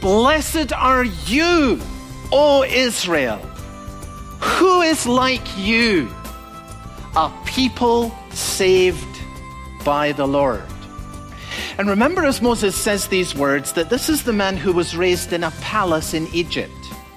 Blessed are you, O Israel. Who is like you? A people saved by the Lord. And remember, as Moses says these words, that this is the man who was raised in a palace in Egypt.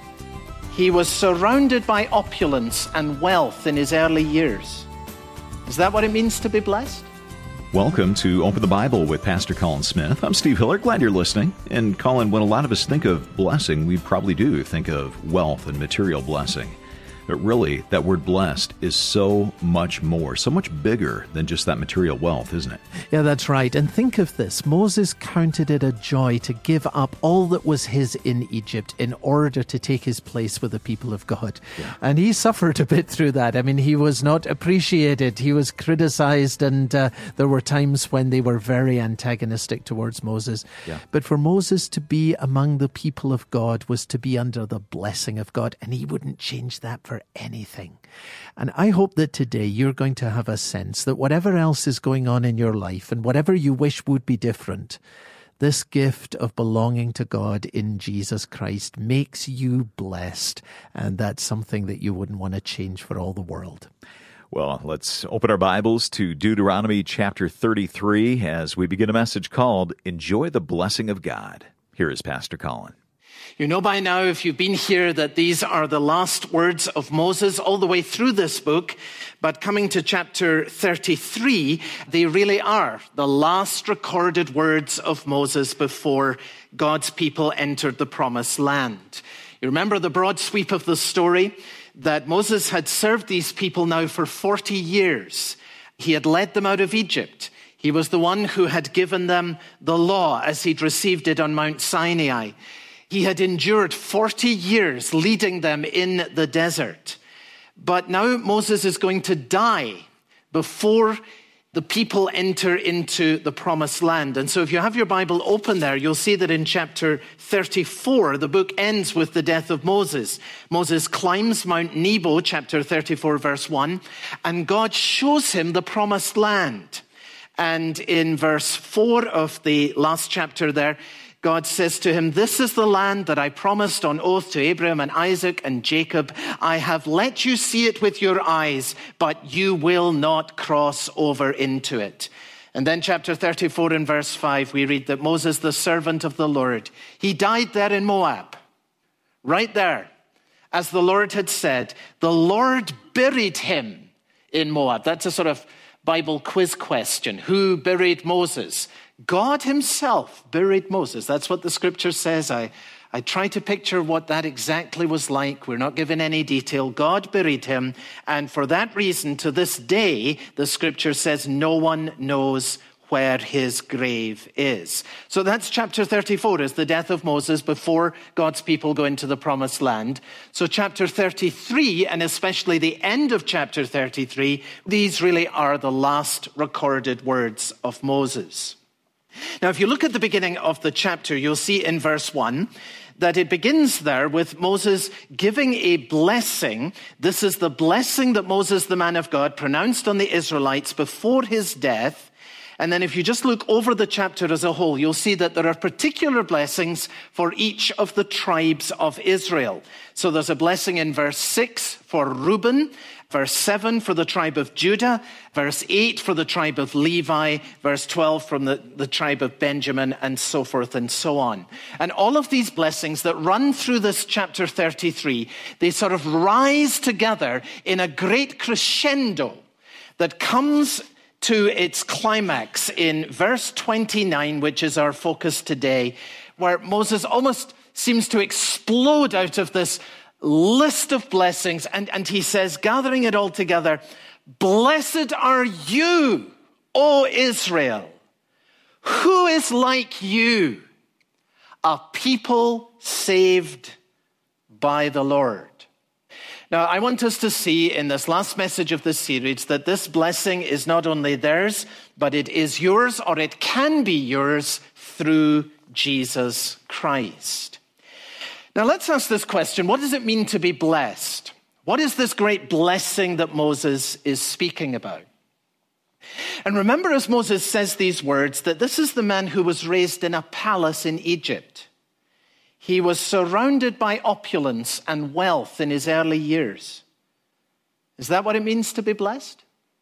He was surrounded by opulence and wealth in his early years. Is that what it means to be blessed? Welcome to Open the Bible with Pastor Colin Smith. I'm Steve Hiller. Glad you're listening. And Colin, when a lot of us think of blessing, we probably do think of wealth and material blessing. But really, that word blessed is so much more, so much bigger than just that material wealth, isn't it? Yeah, that's right. And think of this. Moses counted it a joy to give up all that was his in Egypt in order to take his place with the people of God. Yeah. And he suffered a bit through that. I mean, he was not appreciated. He was criticized, and there were times when they were very antagonistic towards Moses. Yeah. But for Moses to be among the people of God was to be under the blessing of God, and he wouldn't change that for anything. And I hope that today you're going to have a sense that whatever else is going on in your life and whatever you wish would be different, this gift of belonging to God in Jesus Christ makes you blessed. And that's something that you wouldn't want to change for all the world. Well, let's open our Bibles to Deuteronomy chapter 33 as we begin a message called Enjoy the Blessing of God. Here is Pastor Colin. You know by now, if you've been here, that these are the last words of Moses all the way through this book. But coming to chapter 33, they really are the last recorded words of Moses before God's people entered the promised land. You remember the broad sweep of the story, that Moses had served these people now for 40 years. He had led them out of Egypt. He was the one who had given them the law as he'd received it on Mount Sinai. He had endured 40 years leading them in the desert. But now Moses is going to die before the people enter into the promised land. And so if you have your Bible open there, you'll see that in chapter 34, the book ends with the death of Moses. Moses climbs Mount Nebo, chapter 34, verse 1, and God shows him the promised land. And in verse 4 of the last chapter there, God says to him, "This is the land that I promised on oath to Abraham and Isaac and Jacob. I have let you see it with your eyes, but you will not cross over into it." And then chapter 34 and verse 5, we read that Moses, the servant of the Lord, he died there in Moab, right there. As the Lord had said, the Lord buried him in Moab. That's a sort of Bible quiz question. Who buried Moses? God himself buried Moses. That's what the scripture says. I try to picture what that exactly was like. We're not given any detail. God buried him. And for that reason, to this day, the scripture says no one knows where his grave is. So that's chapter 34, is the death of Moses before God's people go into the promised land. So chapter 33, and especially the end of chapter 33, these really are the last recorded words of Moses. Now, if you look at the beginning of the chapter, you'll see in verse 1 that it begins there with Moses giving a blessing. This is the blessing that Moses, the man of God, pronounced on the Israelites before his death. And then if you just look over the chapter as a whole, you'll see that there are particular blessings for each of the tribes of Israel. So there's a blessing in verse 6 for Reuben, verse 7 for the tribe of Judah, verse 8 for the tribe of Levi, verse 12 from the tribe of Benjamin, and so forth and so on. And all of these blessings that run through this chapter 33, they sort of rise together in a great crescendo that comes to its climax in verse 29, which is our focus today, where Moses almost seems to explode out of this list of blessings, and he says, gathering it all together, "Blessed are you, O Israel. Who is like you? A people saved by the Lord." Now, I want us to see in this last message of this series that this blessing is not only theirs, but it is yours, or it can be yours through Jesus Christ. Now, let's ask this question. What does it mean to be blessed? What is this great blessing that Moses is speaking about? And remember, as Moses says these words, that this is the man who was raised in a palace in Egypt. He was surrounded by opulence and wealth in his early years. Is that what it means to be blessed?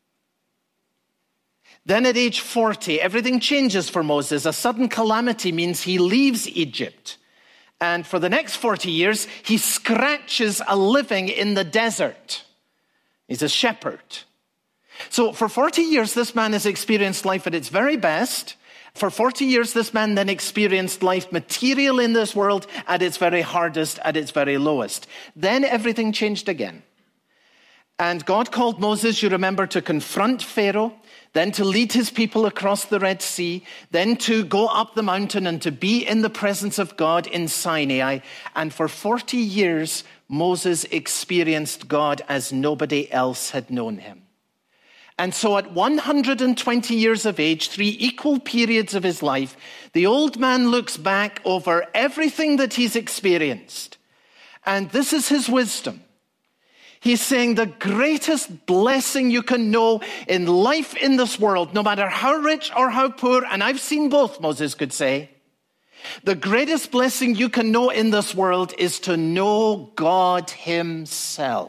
Then at age 40, everything changes for Moses. A sudden calamity means he leaves Egypt. And for the next 40 years, he scratches a living in the desert. He's a shepherd. So for 40 years, this man has experienced life at its very best. For 40 years, this man then experienced life material in this world at its very hardest, at its very lowest. Then everything changed again. And God called Moses, you remember, to confront Pharaoh, then to lead his people across the Red Sea, then to go up the mountain and to be in the presence of God in Sinai. And for 40 years, Moses experienced God as nobody else had known him. And so at 120 years of age, 3 equal periods of his life, the old man looks back over everything that he's experienced. And this is his wisdom. He's saying the greatest blessing you can know in life in this world, no matter how rich or how poor, and I've seen both, Moses could say, the greatest blessing you can know in this world is to know God himself.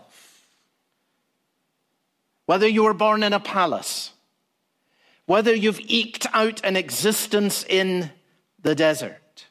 Whether you were born in a palace, whether you've eked out an existence in the desert.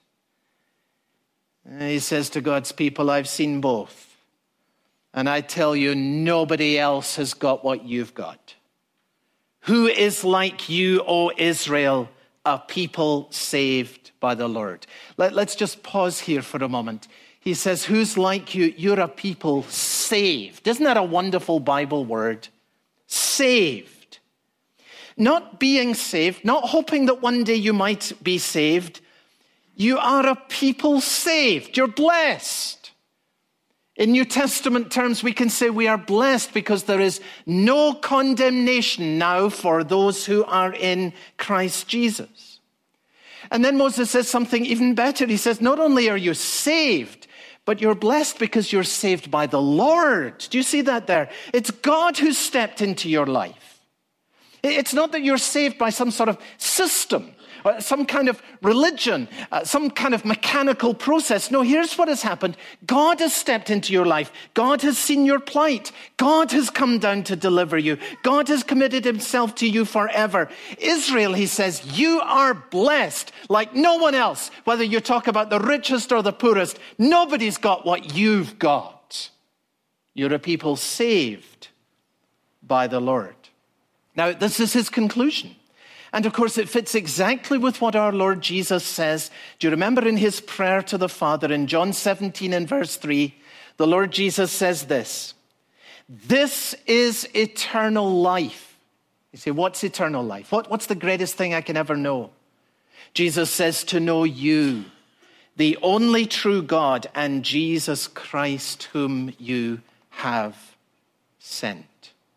He says to God's people, I've seen both. And I tell you, nobody else has got what you've got. Who is like you, O Israel, a people saved by the Lord? Let's just pause here for a moment. He says, who's like you? You're a people saved. Isn't that a wonderful Bible word? Saved. Not being saved, not hoping that one day you might be saved. You are a people saved. You're blessed. In New Testament terms, we can say we are blessed because there is no condemnation now for those who are in Christ Jesus. And then Moses says something even better. He says, not only are you saved, but you're blessed because you're saved by the Lord. Do you see that there? It's God who stepped into your life. It's not that you're saved by some sort of system, some kind of religion, some kind of mechanical process. No, here's what has happened. God has stepped into your life. God has seen your plight. God has come down to deliver you. God has committed himself to you forever. Israel, he says, you are blessed like no one else. Whether you talk about the richest or the poorest, nobody's got what you've got. You're a people saved by the Lord. Now, this is his conclusion. And of course, it fits exactly with what our Lord Jesus says. Do you remember in his prayer to the Father in John 17 and verse 3, the Lord Jesus says this, this is eternal life. You say, what's eternal life? What's the greatest thing I can ever know? Jesus says to know you, the only true God, and Jesus Christ whom you have sent.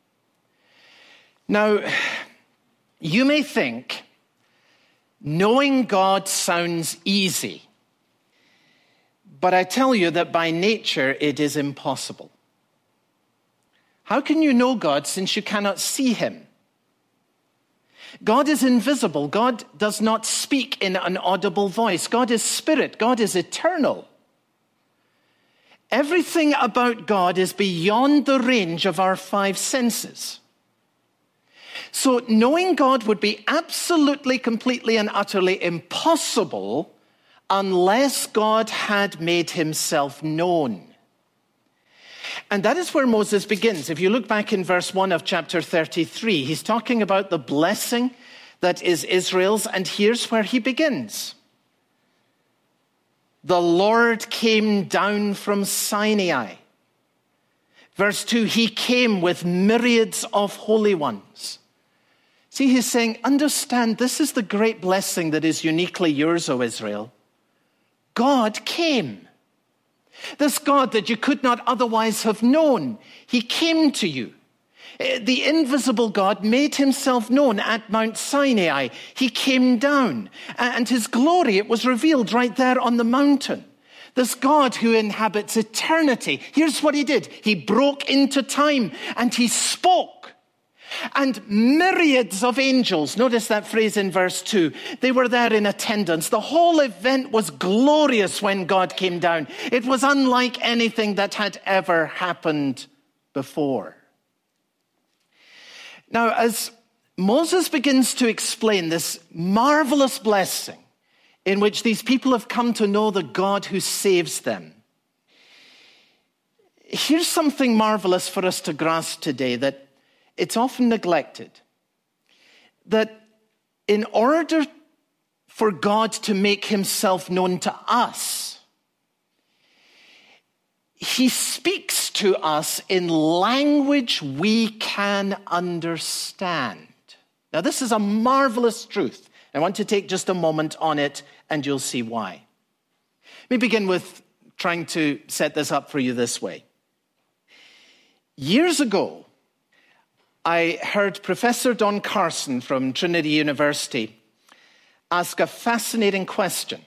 Now, you may think knowing God sounds easy, but I tell you that by nature it is impossible. How can you know God since you cannot see him? God is invisible. God does not speak in an audible voice. God is spirit. God is eternal. Everything about God is beyond the range of our 5 senses. So knowing God would be absolutely, completely, and utterly impossible unless God had made himself known. And that is where Moses begins. If you look back in verse 1 of chapter 33, he's talking about the blessing that is Israel's, and here's where he begins. The Lord came down from Sinai. Verse 2, he came with myriads of holy ones. See, he's saying, understand, this is the great blessing that is uniquely yours, O Israel. God came. This God that you could not otherwise have known, he came to you. The invisible God made himself known at Mount Sinai. He came down, and his glory, it was revealed right there on the mountain. This God who inhabits eternity. Here's what he did. He broke into time, and he spoke. And myriads of angels, notice that phrase in verse 2, they were there in attendance. The whole event was glorious when God came down. It was unlike anything that had ever happened before. Now, as Moses begins to explain this marvelous blessing in which these people have come to know the God who saves them, here's something marvelous for us to grasp today that it's often neglected. That in order for God to make himself known to us, he speaks to us in language we can understand. Now, this is a marvelous truth. I want to take just a moment on it, and you'll see why. Let me begin with trying to set this up for you this way. Years ago, I heard Professor Don Carson from Trinity University ask a fascinating question.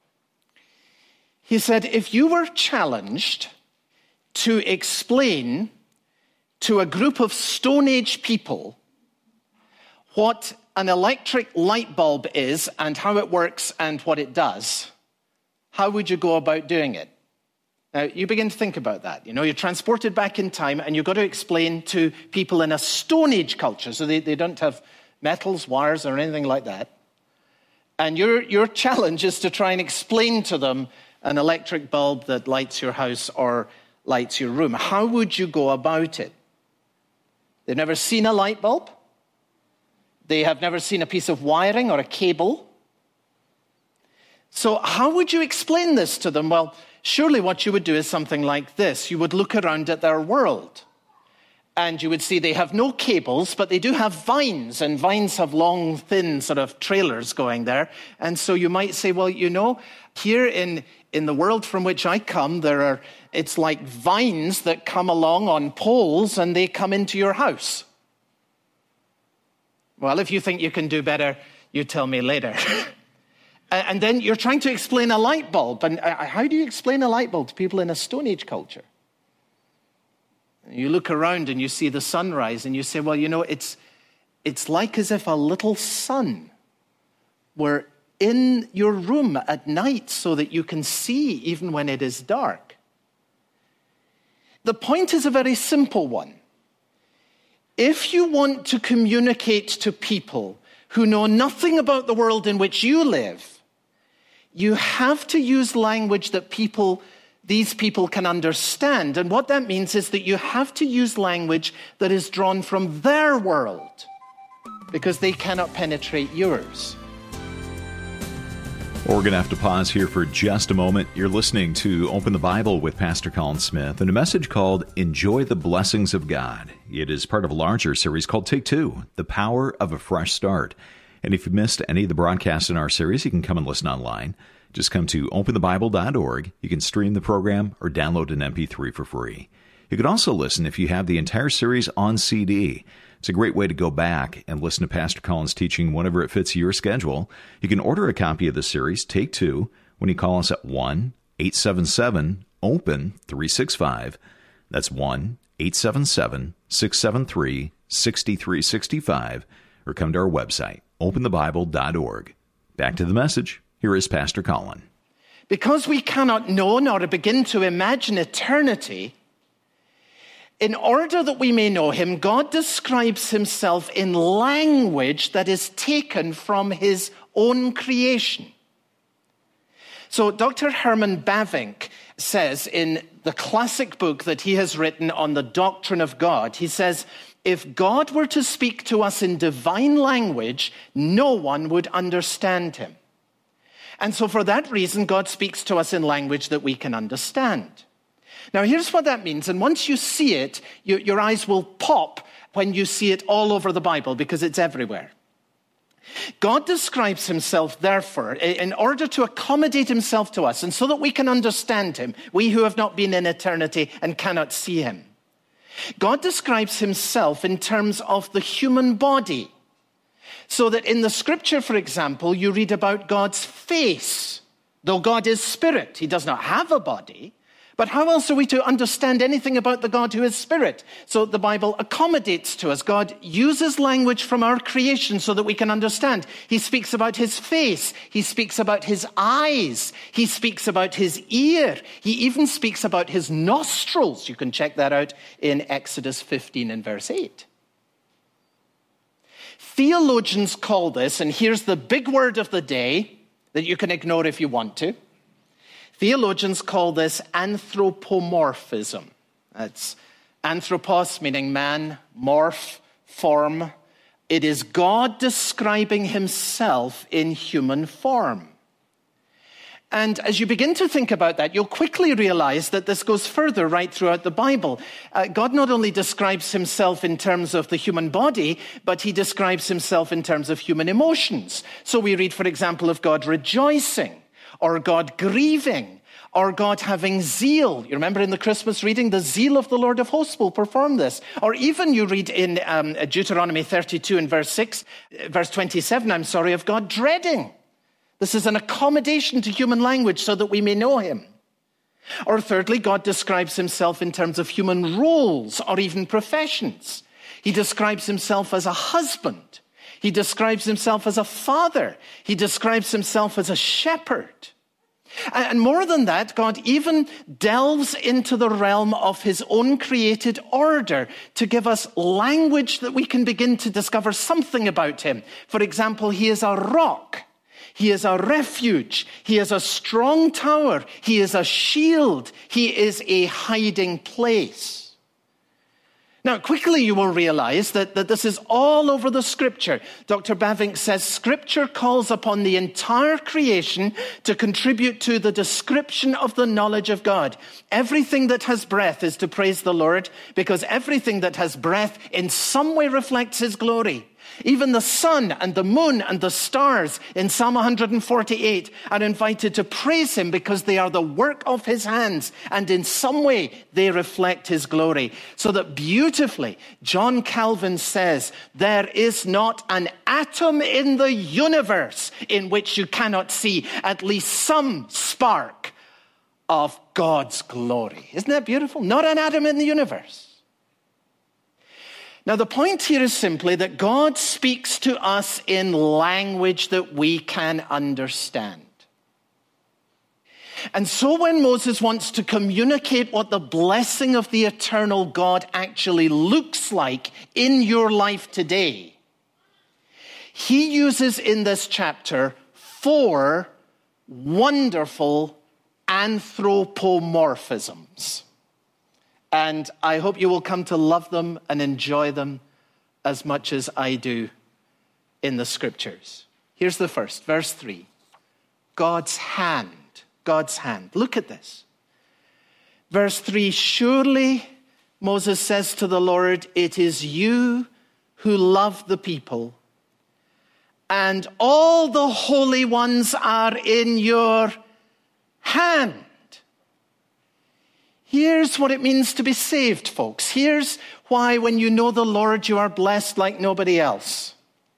He said, if you were challenged to explain to a group of Stone Age people what an electric light bulb is and how it works and what it does, how would you go about doing it? Now, you begin to think about that. You know, you're transported back in time and you've got to explain to people in a Stone Age culture, so they don't have metals, wires, or anything like that. And your challenge is to try and explain to them an electric bulb that lights your house or lights your room. How would you go about it? They've never seen a light bulb. They have never seen a piece of wiring or a cable. So how would you explain this to them? Well, surely what you would do is something like this. You would look around at their world and you would see they have no cables, but they do have vines, and vines have long, thin sort of trailers going there. And so you might say, well, you know, here in the world from which I come, it's like vines that come along on poles and they come into your house. Well, if you think you can do better, you tell me later. And then you're trying to explain a light bulb. And how do you explain a light bulb to people in a Stone Age culture? You look around and you see the sunrise and you say, well, you know, it's like as if a little sun were in your room at night so that you can see even when it is dark. The point is a very simple one. If you want to communicate to people who know nothing about the world in which you live, you have to use language that these people can understand. And what that means is that you have to use language that is drawn from their world, because they cannot penetrate yours. We're going to have to pause here for just a moment. You're listening to Open the Bible with Pastor Colin Smith and a message called Enjoy the Blessings of God. It is part of a larger series called Take Two, The Power of a Fresh Start. And if you missed any of the broadcasts in our series, you can come and listen online. Just come to openthebible.org. You can stream the program or download an MP3 for free. You can also listen if you have the entire series on CD. It's a great way to go back and listen to Pastor Colin's teaching whenever it fits your schedule. You can order a copy of the series, Take Two, when you call us at 1-877-OPEN-365. That's 1-877-673-6365. Or come to our website, openthebible.org. Back to the message. Here is Pastor Colin. Because we cannot know nor begin to imagine eternity, in order that we may know him, God describes himself in language that is taken from his own creation. So Dr. Herman Bavinck says in the classic book that he has written on the doctrine of God, he says, if God were to speak to us in divine language, no one would understand him. And so for that reason, God speaks to us in language that we can understand. Now, here's what that means. And once you see it, your eyes will pop when you see it all over the Bible, because it's everywhere. God describes himself, therefore, in order to accommodate himself to us, and so that we can understand him, we who have not been in eternity and cannot see him. God describes himself in terms of the human body. So that in the scripture, for example, you read about God's face. Though God is spirit, he does not have a body, But how else are we to understand anything about the God who is spirit? So the Bible accommodates to us. God uses language from our creation so that we can understand. He speaks about his face. He speaks about his eyes. He speaks about his ear. He even speaks about his nostrils. You can check that out in Exodus 15 and verse 8. Theologians call this, and here's the big word of the day that you can ignore if you want to. Theologians call this anthropomorphism. That's anthropos, meaning man, morph, form. It is God describing himself in human form. And as you begin to think about that, you'll quickly realize that this goes further right throughout the Bible. God not only describes himself in terms of the human body, but he describes himself in terms of human emotions. So we read, for example, of God rejoicing, or God grieving, or God having zeal. You remember in the Christmas reading, the zeal of the Lord of hosts will perform this. Or even you read in Deuteronomy 32 and verse 27, of God dreading. This is an accommodation to human language so that we may know him. Or thirdly, God describes himself in terms of human roles or even professions. He describes himself as a husband. He describes himself as a father. He describes himself as a shepherd. And more than that, God even delves into the realm of his own created order to give us language that we can begin to discover something about him. For example, he is a rock. He is a refuge. He is a strong tower. He is a shield. He is a hiding place. Now, quickly you will realize that this is all over the Scripture. Dr. Bavinck says Scripture calls upon the entire creation to contribute to the description of the knowledge of God. Everything that has breath is to praise the Lord, because everything that has breath in some way reflects his glory. Even the sun and the moon and the stars in Psalm 148 are invited to praise him because they are the work of his hands, and in some way they reflect his glory. So that beautifully, John Calvin says, there is not an atom in the universe in which you cannot see at least some spark of God's glory. Isn't that beautiful? Not an atom in the universe. Now, the point here is simply that God speaks to us in language that we can understand. And so when Moses wants to communicate what the blessing of the eternal God actually looks like in your life today, he uses in this chapter 4 wonderful anthropomorphisms. And I hope you will come to love them and enjoy them as much as I do in the Scriptures. Here's the first, verse 3. God's hand. God's hand. Look at this. Verse 3, surely, Moses says to the Lord, it is you who love the people, and all the holy ones are in your hand. Here's what it means to be saved, folks. Here's why when you know the Lord, you are blessed like nobody else.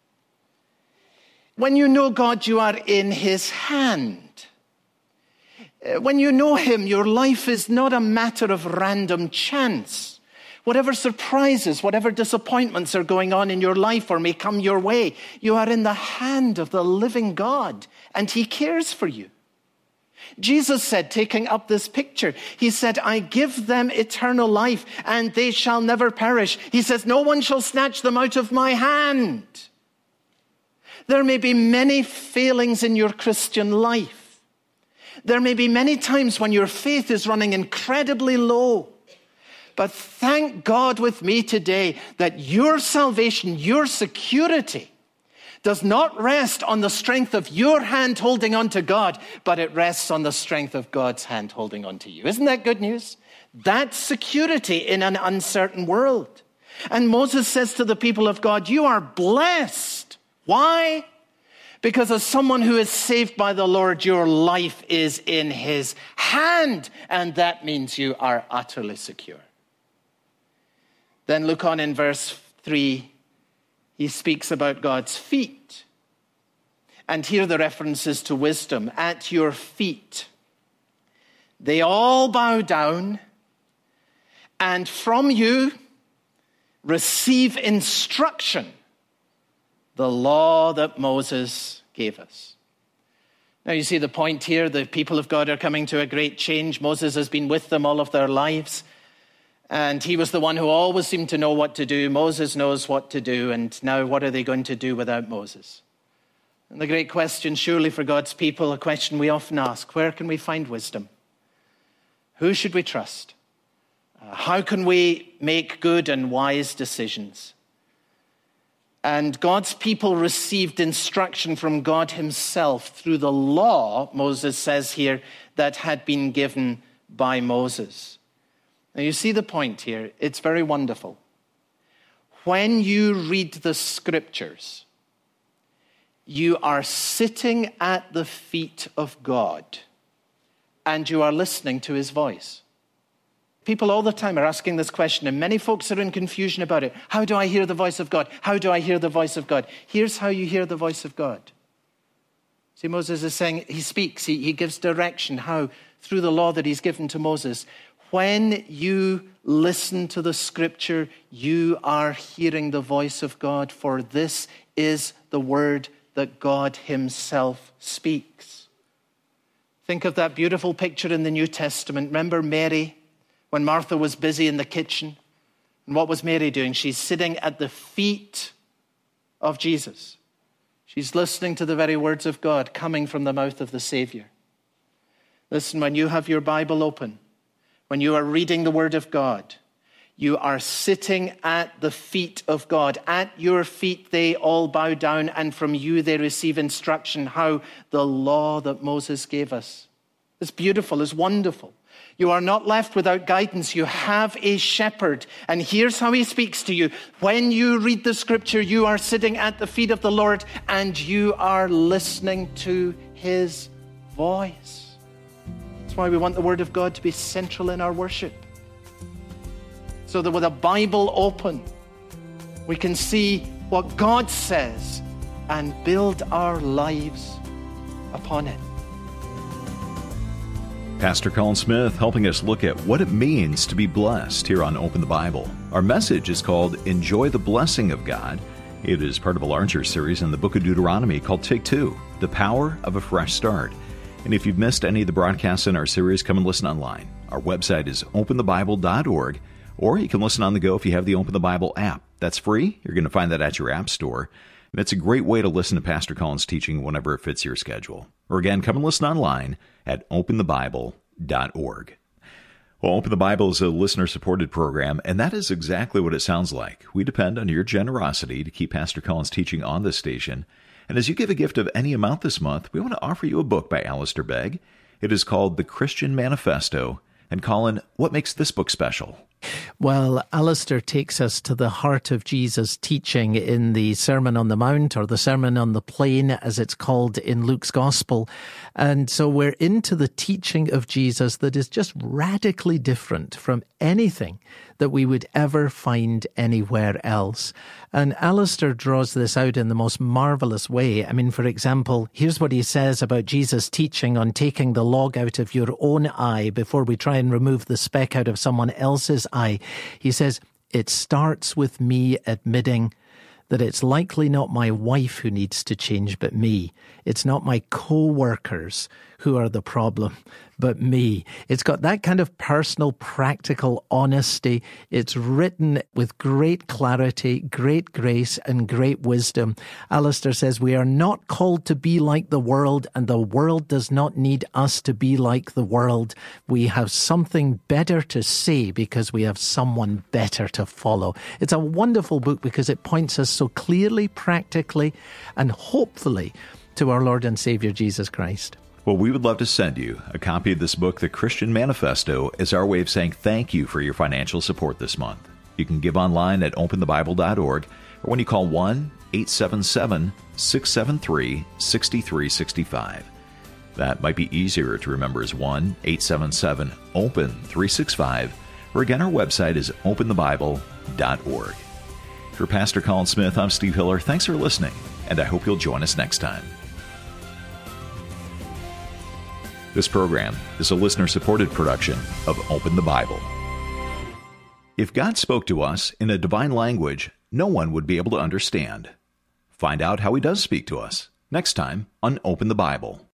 When you know God, you are in his hand. When you know him, your life is not a matter of random chance. Whatever surprises, whatever disappointments are going on in your life or may come your way, you are in the hand of the living God, and he cares for you. Jesus said, taking up this picture, he said, I give them eternal life and they shall never perish. He says, no one shall snatch them out of my hand. There may be many failings in your Christian life. There may be many times when your faith is running incredibly low. But thank God with me today that your salvation, your security, does not rest on the strength of your hand holding on to God, but it rests on the strength of God's hand holding on to you. Isn't that good news? That's security in an uncertain world. And Moses says to the people of God, you are blessed. Why? Because as someone who is saved by the Lord, your life is in his hand, and that means you are utterly secure. Then look on in verse 3. He speaks about God's feet. And here the reference is to wisdom. At your feet. they all bow down and from you receive instruction, the law that Moses gave us. Now you see the point here. The people of God are coming to a great change. Moses has been with them all of their lives. And he was the one who always seemed to know what to do. Moses knows what to do. And now what are they going to do without Moses? And the great question, surely for God's people, a question we often ask, where can we find wisdom? Who should we trust? How can we make good and wise decisions? And God's people received instruction from God himself through the law, Moses says here, that had been given by Moses. Now you see the point here. It's very wonderful. When you read the scriptures, you are sitting at the feet of God and you are listening to his voice. People all the time are asking this question, and many folks are in confusion about it. How do I hear the voice of God? How do I hear the voice of God? Here's how you hear the voice of God. See, Moses is saying, he speaks, he gives direction. How? Through the law that he's given to Moses. When you listen to the scripture, you are hearing the voice of God, for this is the word that God himself speaks. Think of that beautiful picture in the New Testament. Remember Mary? When Martha was busy in the kitchen, and what was Mary doing? She's sitting at the feet of Jesus. She's listening to the very words of God coming from the mouth of the Savior. Listen, when you have your Bible open, when you are reading the Word of God, you are sitting at the feet of God. At your feet they all bow down, and from you they receive instruction. How? The law that Moses gave us. It's beautiful, it's wonderful. You are not left without guidance. You have a shepherd. And here's how he speaks to you. When you read the scripture, you are sitting at the feet of the Lord and you are listening to his voice. That's why we want the word of God to be central in our worship. So that with a Bible open, we can see what God says and build our lives upon it. Pastor Colin Smith helping us look at what it means to be blessed here on Open the Bible. Our message is called Enjoy the Blessing of God. It is part of a larger series in the book of Deuteronomy called Take Two, The Power of a Fresh Start. And if you've missed any of the broadcasts in our series, come and listen online. Our website is openthebible.org, or you can listen on the go if you have the Open the Bible app. That's free. You're going to find that at your app store. And it's a great way to listen to Pastor Colin's teaching whenever it fits your schedule. Or again, come and listen online at openthebible.org. Well, Open the Bible is a listener-supported program, and that is exactly what it sounds like. We depend on your generosity to keep Pastor Colin's teaching on this station. And as you give a gift of any amount this month, we want to offer you a book by Alistair Begg. It is called The Christian Manifesto. And Colin, what makes this book special? Well, Alistair takes us to the heart of Jesus' teaching in the Sermon on the Mount, or the Sermon on the Plain, as it's called in Luke's Gospel. And so we're into the teaching of Jesus that is just radically different from anything that we would ever find anywhere else. And Alistair draws this out in the most marvelous way. I mean, for example, here's what he says about Jesus' teaching on taking the log out of your own eye before we try and remove the speck out of someone else's eye. He says, it starts with me admitting that it's likely not my wife who needs to change, but me. It's not my co-workers who are the problem, but me. It's got that kind of personal, practical honesty. It's written with great clarity, great grace, and great wisdom. Alistair says, we are not called to be like the world, and the world does not need us to be like the world. We have something better to say because we have someone better to follow. It's a wonderful book because it points us so clearly, practically, and hopefully to our Lord and Savior, Jesus Christ. Well, we would love to send you a copy of this book, The Christian Manifesto, as our way of saying thank you for your financial support this month. You can give online at openthebible.org, or when you call 1-877-673-6365. That might be easier to remember as 1-877-OPEN-365, or again, our website is openthebible.org. For Pastor Colin Smith, I'm Steve Hiller. Thanks for listening, and I hope you'll join us next time. This program is a listener-supported production of Open the Bible. If God spoke to us in a divine language, no one would be able to understand. Find out how He does speak to us next time on Open the Bible.